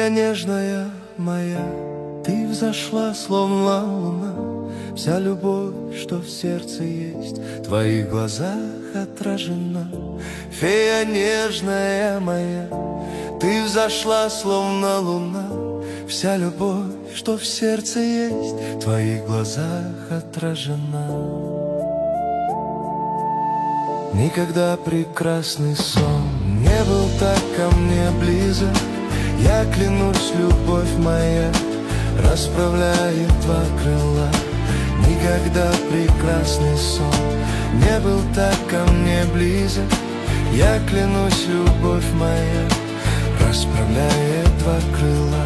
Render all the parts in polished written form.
Фея нежная моя, ты взошла, словно луна. Вся любовь, что в сердце есть, в твоих глазах отражена. Фея нежная моя, ты взошла, словно луна. Вся любовь, что в сердце есть, в твоих глазах отражена. Никогда прекрасный сон не был так ко мне близок. Я клянусь, любовь моя расправляет два крыла. Никогда прекрасный сон не был так ко мне близок. Я клянусь, любовь моя расправляет два крыла.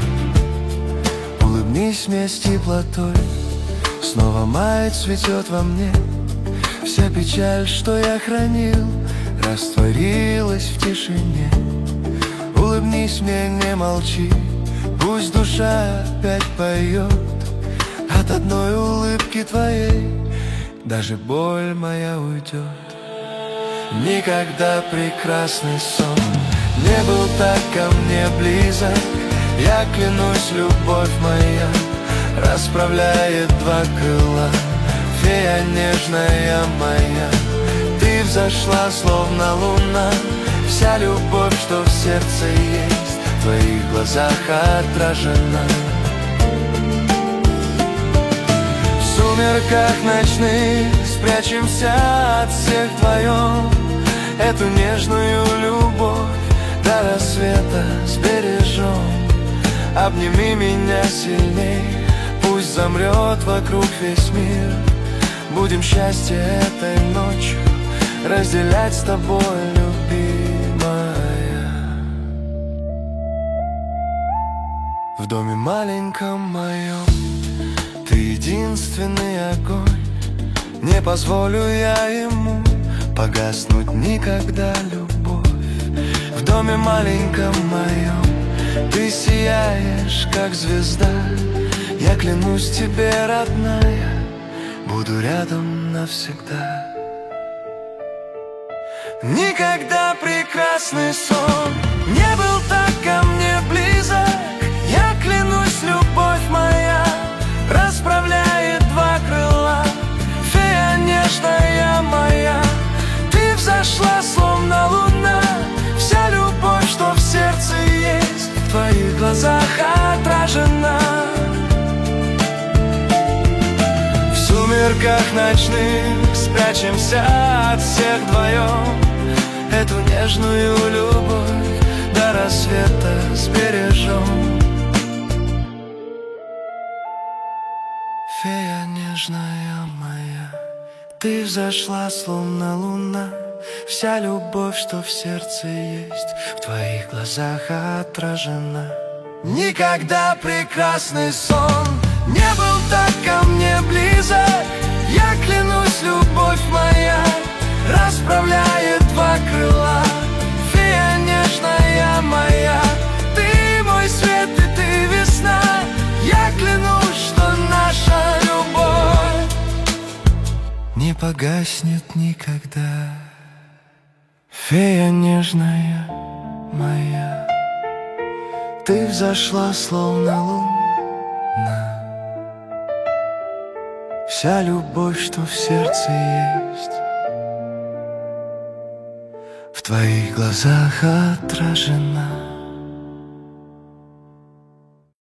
Улыбнись мне с теплотой, снова май цветет во мне. Вся печаль, что я хранил, растворилась в тишине. Улыбнись мне, не молчи, пусть душа опять поет. От одной улыбки твоей даже боль моя уйдет. Никогда прекрасный сон не был так ко мне близок. Я клянусь, любовь моя расправляет два крыла. Фея нежная моя, ты взошла, словно луна. Вся любовь, что в сердце есть, в твоих глазах отражена. В сумерках ночных спрячемся от всех вдвоем. Эту нежную любовь до рассвета сбережем. Обними меня сильней, пусть замрет вокруг весь мир. Будем счастье этой ночью разделять с тобой, любимая. В доме маленьком моем ты единственный огонь. Не позволю я ему погаснуть никогда, любовь. В доме маленьком моем ты сияешь, как звезда. Я клянусь тебе, родная, буду рядом навсегда. Никогда прекрасный сон не был так ко мне близок. Я клянусь, любовь моя расправляет два крыла. Фея нежная моя, ты взошла, словно луна. Вся любовь, что в сердце есть, в твоих глазах отражена. В сумерках ночных спрячемся от всех вдвоем. Эту нежную любовь до рассвета сбережем. Фея нежная моя, ты взошла, словно луна. Вся любовь, что в сердце есть, в твоих глазах отражена. Никогда прекрасный сон не был так ко мне близок. Я клянусь, любовь моя расправляет два крыла. Фея нежная моя, ты мой свет и ты весна. Я клянусь, что наша любовь не погаснет никогда. Фея нежная моя, ты взошла, словно луна. Вся любовь, что в сердце есть, в твоих глазах отражена.